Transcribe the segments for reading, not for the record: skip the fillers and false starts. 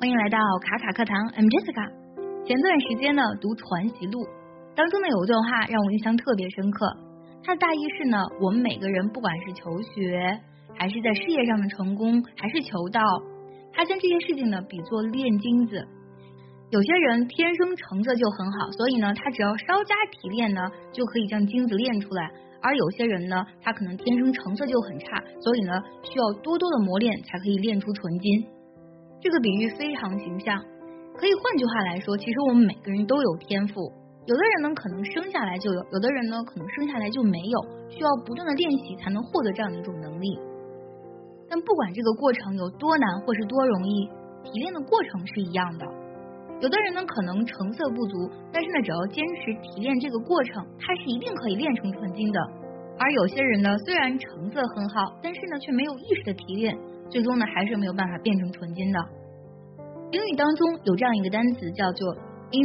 欢迎来到卡卡课堂 ，I'm Jessica。前段时间呢，读《传习录》当中呢有一段话让我印象特别深刻。它的大意是呢，我们每个人不管是求学，还是在事业上的成功，还是求道，他将这些事情呢比作炼金子。有些人天生成色就很好，所以呢，他只要稍加提炼呢，就可以将金子炼出来。而有些人呢，他可能天生成色就很差，所以呢，需要多多的磨练才可以炼出纯金。这个比喻非常形象，可以换句话来说，其实我们每个人都有天赋。有的人呢可能生下来就有，有的人呢可能生下来就没有，需要不断的练习才能获得这样的一种能力。但不管这个过程有多难或是多容易，提炼的过程是一样的。有的人呢可能成色不足，但是呢只要坚持提炼这个过程，它是一定可以炼成纯金的。而有些人呢虽然成色很好，但是呢却没有意识的提炼，最终呢还是没有办法变成纯金的。英语当中有这样一个单词叫做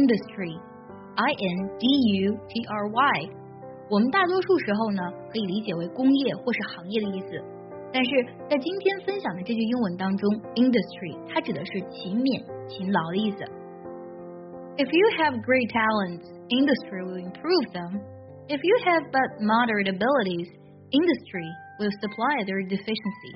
industry，I-N-D-U-T-R-Y， 我们大多数时候呢可以理解为工业或是行业的意思，但是在今天分享的这句英文当中 industry 它指的是勤勉勤劳的意思。If you have great talents, industry will improve them. If you have but moderate abilities, industry will supply their deficiency.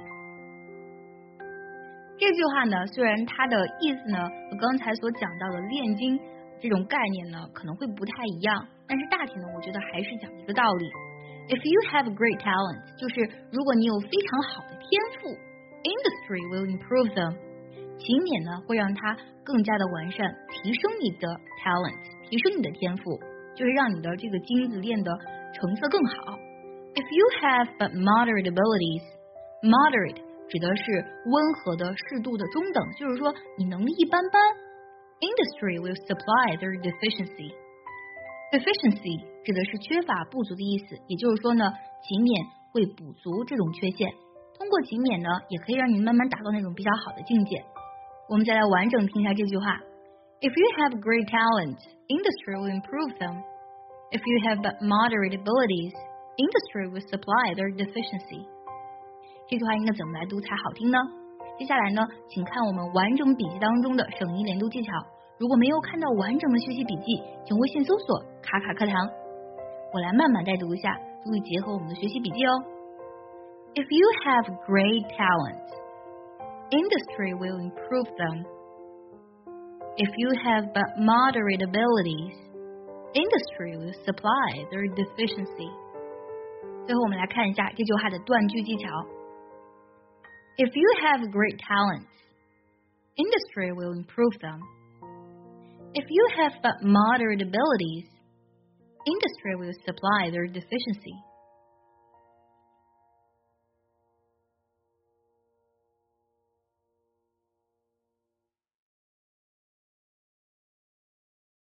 这句话呢，虽然它的意思呢和刚才所讲到的炼金这种概念呢可能会不太一样，但是大体呢我觉得还是讲一个道理。If you have great talents， 就是如果你有非常好的天赋 ，industry will improve them。勤勉呢会让它更加的完善，提升你的 talent， 提升你的天赋，就是让你的这个金子炼的成色更好。If you have but moderate abilities， moderate 指的是温和的、适度的、中等，就是说你能力一般般。Industry will supply their deficiency。 Deficiency 指的是缺乏、不足的意思，也就是说呢，勤勉会补足这种缺陷。通过勤勉呢，也可以让你慢慢达到那种比较好的境界。我们再来完整听一下这句话 If you have great talent, industry will improve them. If you have but moderate abilities, industry will supply their deficiency. 这句话应该怎么来读才好听呢？接下来呢，请看我们完整笔记当中的省音连读技巧。如果没有看到完整的学习笔记，请微信搜索卡卡课堂。我来慢慢带读一下，注意结合我们的学习笔记哦。If you have great talent,industry will improve them. If you have but moderate abilities, industry will supply their deficiency. 最后我们来看一下这句话的断句技巧。If you have great talents, industry will improve them. If you have but moderate abilities, industry will supply their deficiency.